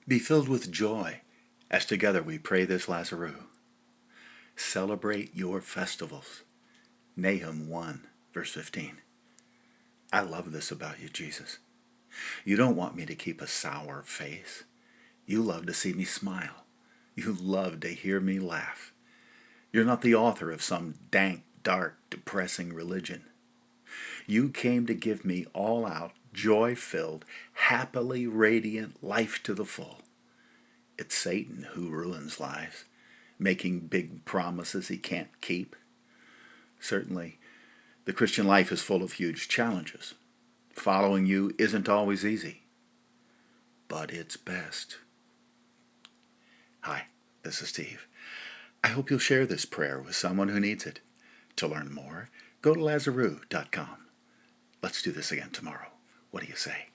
Be filled with joy as together we pray this Lazarus. Celebrate your festivals. Nahum 1, verse 15. I love this about you, Jesus. You don't want me to keep a sour face. You love to see me smile. You love to hear me laugh. You're not the author of some dank, dark, depressing religion. You came to give me all out, joy-filled, happily radiant life to the full. It's Satan who ruins lives, making big promises he can't keep. Certainly, the Christian life is full of huge challenges. Following you isn't always easy, but it's best. Hi, this is Steve. I hope you'll share this prayer with someone who needs it. To learn more, go to Lazarus.com. Let's do this again tomorrow. What do you say?